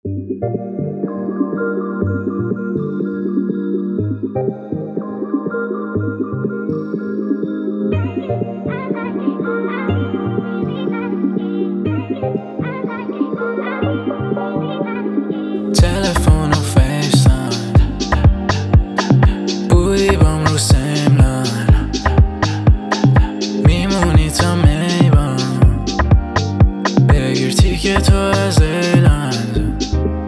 تلفن و فیستایم بودی بام رو سیملاین میمونی تا میبام بگیر تیکتو از ایلند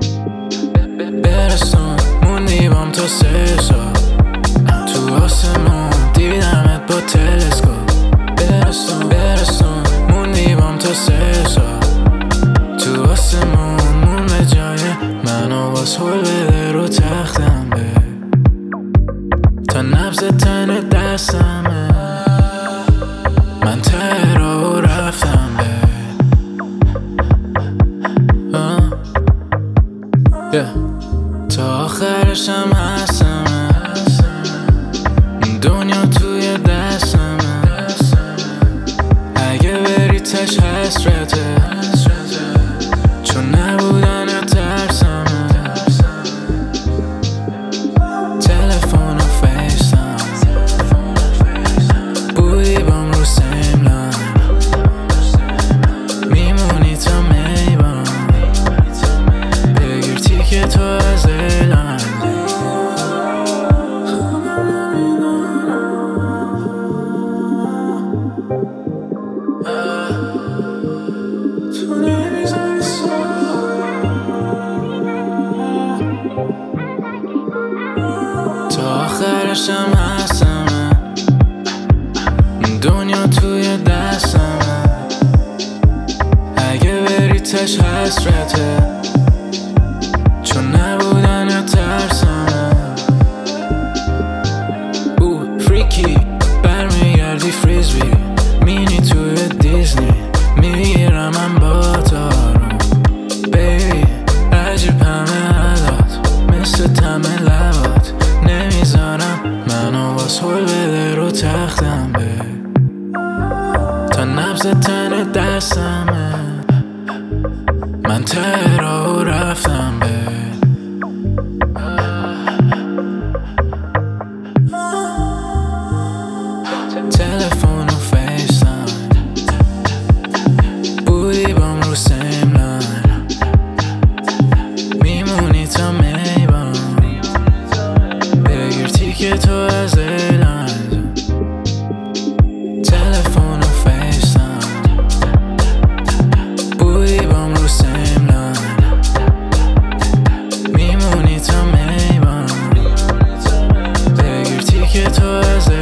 برسون موندی بام تا 3 سال تو آسمون دیدمت با تلسکوپ برسون موندی بام تا 3 سال تو آسمون مون به جای منو باز هل بده رو تختم به تا نبض تن دستمه من ته رو رفتم به تا آخرشم هستمه دنیا توی دستمه اگه بری تش حسرته چون نبودن ترسمه تلفن و فیستایم بودی بام رو سیملاین میمونی تا میبام بگیر تیکتو از ایلند تا آخرشم هستمه دنیا توی دستمه اگه بری تش حسرته چون نبودن ترسمه او فریکی برمیگردی فریزبی مینی توی دیزنی میگیرم من با دارم بیبی عجیب همه حالات مثل تمه لبات نمیذارم منو باز هل بده رو تختم به تا نبض تن دستمه من ته رو رفتم به تلفن و فیستایم بودی بام رو سیملاین میمونی تا میبام بگیر تیکتو از ایلند تلفن و فیستایم بودی بام رو سیملاین میمونی تا میبام بگیر تیکتو از